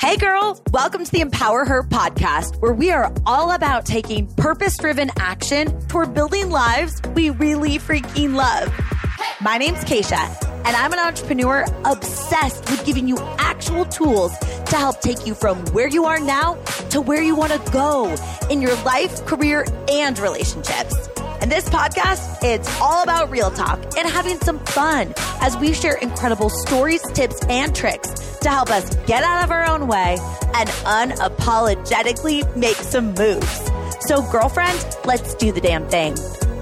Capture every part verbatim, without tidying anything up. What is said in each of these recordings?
Hey girl, welcome to the Empower Her podcast, where we are all about taking purpose-driven action toward building lives we really freaking love. My name's Keisha, and I'm an entrepreneur obsessed with giving you actual tools to help take you from where you are now to where you want to go in your life, career, and relationships. And this podcast, it's all about real talk and having some fun as we share incredible stories, tips, and tricks to help us get out of our own way and unapologetically make some moves. So girlfriend, let's do the damn thing.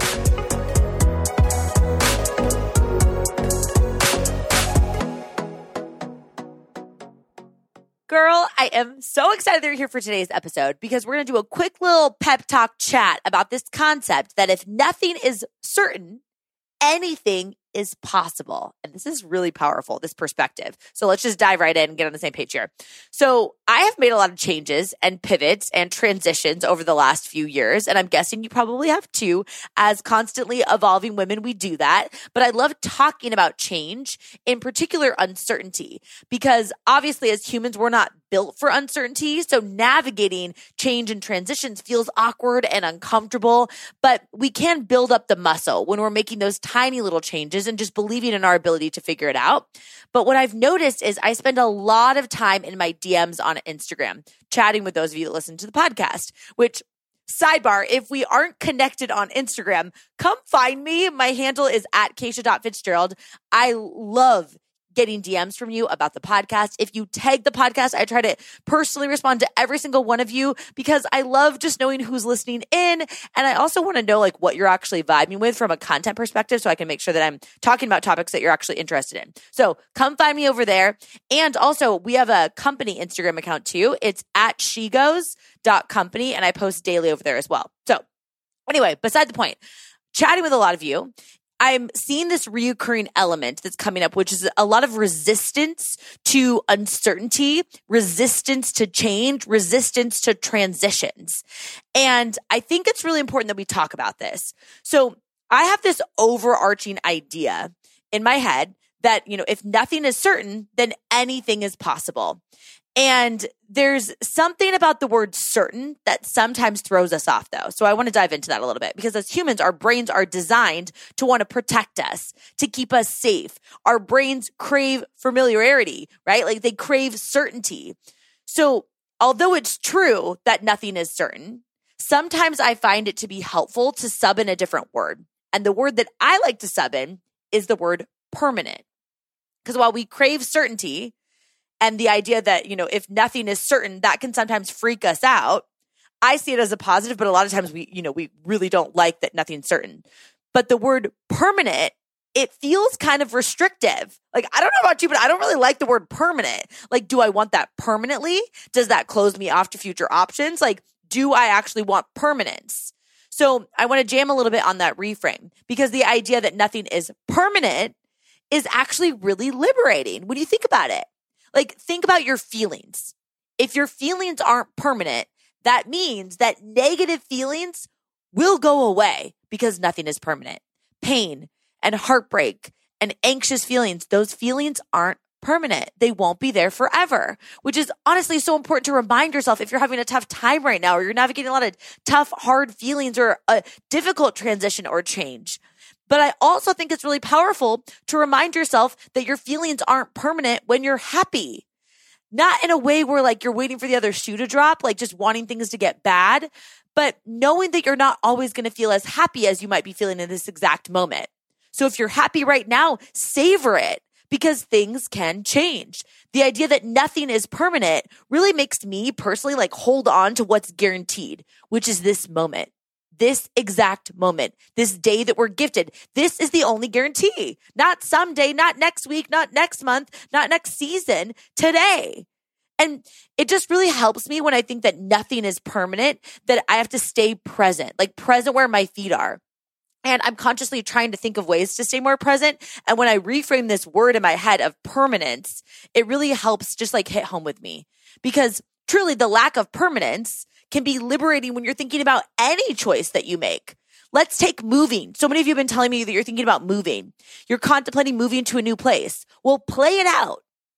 Girl, I am so excited that you're here for today's episode because we're going to do a quick little pep talk chat about this concept that if nothing is certain, anything is possible. And this is really powerful, this perspective. So let's just dive right in and get on the same page here. So I have made a lot of changes and pivots and transitions over the last few years. And I'm guessing you probably have too. As constantly evolving women, we do that. But I love talking about change, in particular uncertainty, because obviously as humans, we're not built for uncertainty. So navigating change and transitions feels awkward and uncomfortable, but we can build up the muscle when we're making those tiny little changes and just believing in our ability to figure it out. But what I've noticed is I spend a lot of time in my D Ms on Instagram, chatting with those of you that listen to the podcast, which sidebar, if we aren't connected on Instagram, come find me. My handle is at Keisha dot Fitzgerald. I love getting D Ms from you about the podcast. If you tag the podcast, I try to personally respond to every single one of you because I love just knowing who's listening in. And I also want to know like what you're actually vibing with from a content perspective so I can make sure that I'm talking about topics that you're actually interested in. So come find me over there. And also we have a company Instagram account too. It's at she goes dot company and I post daily over there as well. So anyway, beside the point, chatting with a lot of you, I'm seeing this reoccurring element that's coming up, which is a lot of resistance to uncertainty, resistance to change, resistance to transitions. And I think it's really important that we talk about this. So I have this overarching idea in my head that, you know, if nothing is certain, then anything is possible. And there's something about the word certain that sometimes throws us off though. So I want to dive into that a little bit because as humans, our brains are designed to want to protect us, to keep us safe. Our brains crave familiarity, right? Like they crave certainty. So although it's true that nothing is certain, sometimes I find it to be helpful to sub in a different word. And the word that I like to sub in is the word permanent. Because while we crave certainty, and the idea that, you know, if nothing is certain, that can sometimes freak us out. I see it as a positive, but a lot of times we, you know, we really don't like that nothing's certain. But the word permanent, it feels kind of restrictive. Like, I don't know about you, but I don't really like the word permanent. Like, do I want that permanently? Does that close me off to future options? Like, do I actually want permanence? So I want to jam a little bit on that reframe because the idea that nothing is permanent is actually really liberating when you think about it. Like, think about your feelings. If your feelings aren't permanent, that means that negative feelings will go away because nothing is permanent. Pain and heartbreak and anxious feelings, those feelings aren't permanent. They won't be there forever, which is honestly so important to remind yourself if you're having a tough time right now or you're navigating a lot of tough, hard feelings or a difficult transition or change. But I also think it's really powerful to remind yourself that your feelings aren't permanent when you're happy. Not in a way where like you're waiting for the other shoe to drop, like just wanting things to get bad, but knowing that you're not always going to feel as happy as you might be feeling in this exact moment. So if you're happy right now, savor it because things can change. The idea that nothing is permanent really makes me personally like hold on to what's guaranteed, which is this moment. This exact moment, this day that we're gifted, this is the only guarantee. Not someday, not next week, not next month, not next season, today. And it just really helps me when I think that nothing is permanent, that I have to stay present, like present where my feet are. And I'm consciously trying to think of ways to stay more present. And when I reframe this word in my head of permanence, it really helps just like hit home with me. Because truly the lack of permanence can be liberating when you're thinking about any choice that you make. Let's take moving. So many of you have been telling me that you're thinking about moving. You're contemplating moving to a new place. Well, play it out.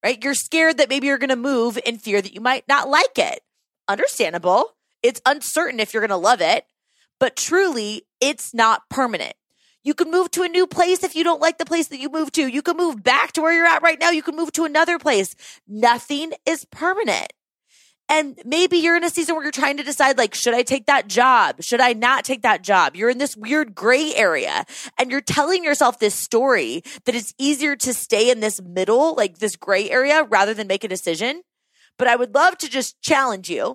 right? You're scared that maybe you're going to move in fear that you might not like it. Understandable. It's uncertain if you're going to love it, but truly it's not permanent. You can move to a new place if you don't like the place that you moved to. You can move back to where you're at right now. You can move to another place. Nothing is permanent. And maybe you're in a season where you're trying to decide, like, should I take that job? Should I not take that job? You're in this weird gray area and you're telling yourself this story that it's easier to stay in this middle, like this gray area, rather than make a decision. But I would love to just challenge you.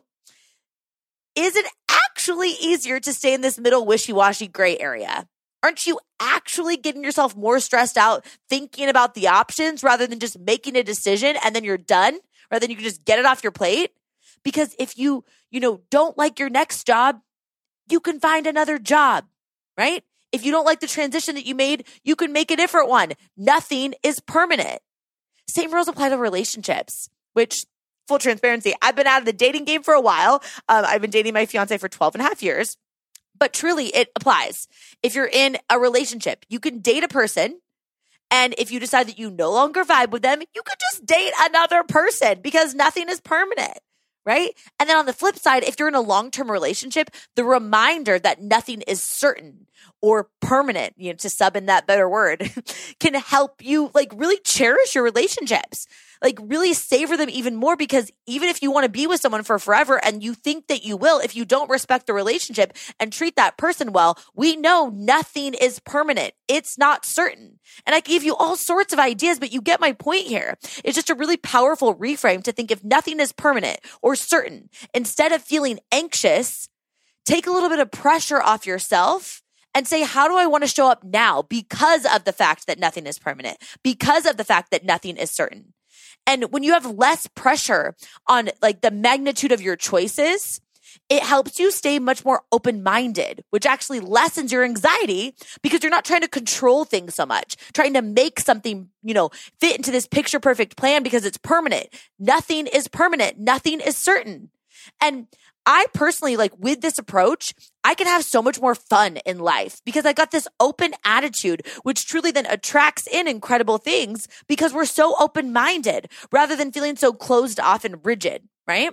Is it actually easier to stay in this middle wishy-washy gray area? Aren't you actually getting yourself more stressed out thinking about the options rather than just making a decision and then you're done, rather than you can just get it off your plate? Because if you, you know, don't like your next job, you can find another job, right? If you don't like the transition that you made, you can make a different one. Nothing is permanent. Same rules apply to relationships, which, full transparency, I've been out of the dating game for a while. Um, I've been dating my fiance for twelve and a half years. But truly, it applies. If you're in a relationship, you can date a person. And if you decide that you no longer vibe with them, you could just date another person because nothing is permanent, right? And then on the flip side, if you're in a long-term relationship, the reminder that nothing is certain or permanent, you know, to sub in that better word, can help you like really cherish your relationships, like really savor them even more, because even if you want to be with someone for forever and you think that you will, if you don't respect the relationship and treat that person well, we know nothing is permanent. It's not certain. And I give you all sorts of ideas, but you get my point here. It's just a really powerful reframe to think if nothing is permanent or certain, instead of feeling anxious, take a little bit of pressure off yourself and say, how do I want to show up now because of the fact that nothing is permanent, because of the fact that nothing is certain? And when you have less pressure on like the magnitude of your choices, it helps you stay much more open-minded, which actually lessens your anxiety because you're not trying to control things so much, trying to make something, you know, fit into this picture perfect plan because it's permanent. Nothing is permanent. Nothing is certain. And I personally, like with this approach, I can have so much more fun in life because I got this open attitude, which truly then attracts in incredible things because we're so open-minded rather than feeling so closed off and rigid, right?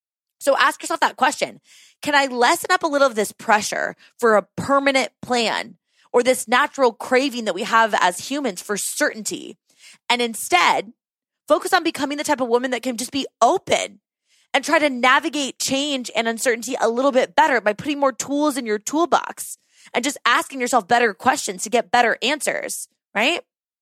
So ask yourself that question. Can I lessen up a little of this pressure for a permanent plan or this natural craving that we have as humans for certainty, and instead focus on becoming the type of woman that can just be open and try to navigate change and uncertainty a little bit better by putting more tools in your toolbox and just asking yourself better questions to get better answers, right?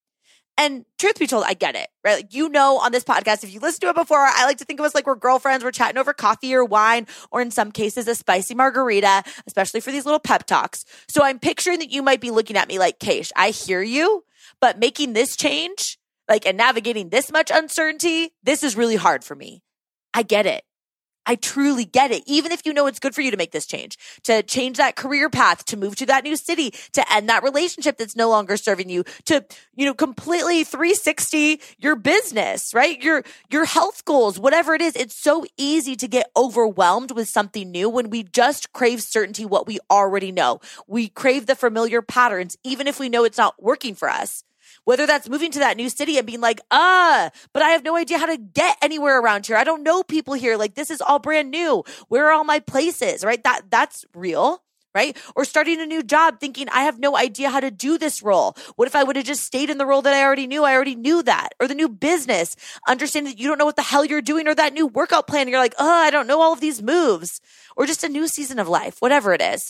And truth be told, I get it, right? Like, you know, on this podcast, if you listen to it before, I like to think of us like we're girlfriends. We're chatting over coffee or wine, or in some cases, a spicy margarita, especially for these little pep talks. So I'm picturing that you might be looking at me like, Keish, I hear you, but making this change, like, and navigating this much uncertainty, this is really hard for me. I get it. I truly get it. Even if you know it's good for you to make this change, to change that career path, to move to that new city, to end that relationship that's no longer serving you, to, you know, completely three sixty your business, right? Your, your health goals, whatever it is. It's so easy to get overwhelmed with something new when we just crave certainty, what we already know. We crave the familiar patterns, even if we know it's not working for us. Whether that's moving to that new city and being like, ah, but I have no idea how to get anywhere around here. I don't know people here. Like, this is all brand new. Where are all my places, right? That that's real, right? Or starting a new job thinking, I have no idea how to do this role. What if I would have just stayed in the role that I already knew? I already knew that. Or the new business, understanding that you don't know what the hell you're doing, or that new workout plan. And you're like, oh, I don't know all of these moves. Or just a new season of life, whatever it is.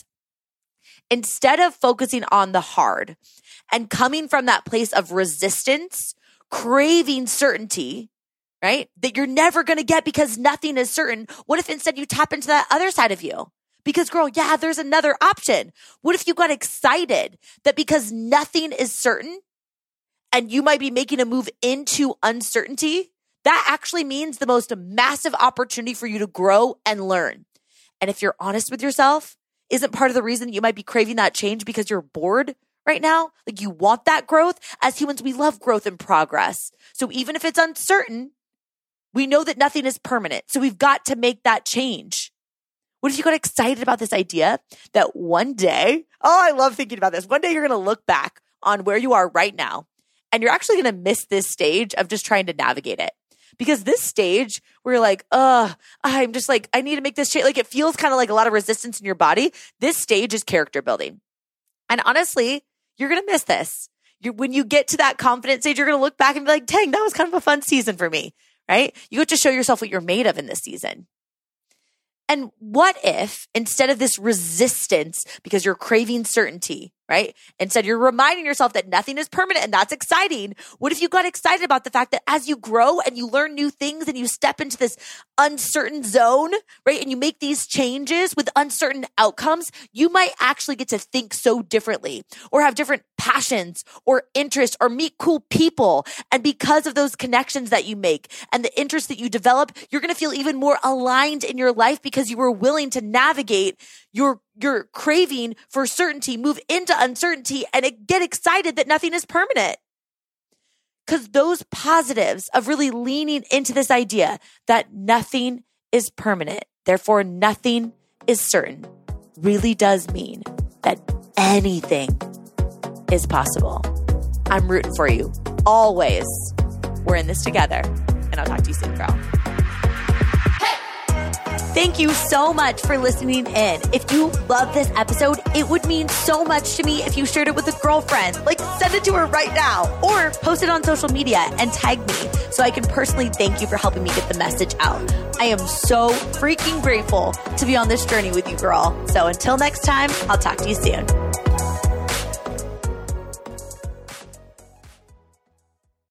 Instead of focusing on the hard and coming from that place of resistance, craving certainty, right? That you're never going to get because nothing is certain. What if instead you tap into that other side of you? Because girl, yeah, there's another option. What if you got excited that because nothing is certain and you might be making a move into uncertainty, that actually means the most massive opportunity for you to grow and learn. And if you're honest with yourself, isn't part of the reason you might be craving that change because you're bored right now? Like, you want that growth. As humans, we love growth and progress. So even if it's uncertain, we know that nothing is permanent. So we've got to make that change. What if you got excited about this idea that one day, oh, I love thinking about this. One day you're going to look back on where you are right now, and you're actually going to miss this stage of just trying to navigate it. Because this stage where you're like, uh, I'm just like, I need to make this change. Like it feels kind of like a lot of resistance in your body. This stage is character building. And honestly, you're going to miss this. You're, when you get to that confident stage, you're going to look back and be like, dang, that was kind of a fun season for me, right? You get to show yourself what you're made of in this season. And what if instead of this resistance, because you're craving certainty, right? Instead, you're reminding yourself that nothing is permanent and that's exciting. What if you got excited about the fact that as you grow and you learn new things and you step into this uncertain zone, right? And you make these changes with uncertain outcomes, you might actually get to think so differently or have different passions or interests or meet cool people. And because of those connections that you make and the interests that you develop, you're going to feel even more aligned in your life because you were willing to navigate your your craving for certainty, move into uncertainty, and get excited that nothing is permanent. Because those positives of really leaning into this idea that nothing is permanent, therefore nothing is certain, really does mean that anything is possible. I'm rooting for you. Always. We're in this together. And I'll talk to you soon, girl. Thank you so much for listening in. If you love this episode, it would mean so much to me if you shared it with a girlfriend. Like, send it to her right now or post it on social media and tag me so I can personally thank you for helping me get the message out. I am so freaking grateful to be on this journey with you, girl. So until next time, I'll talk to you soon.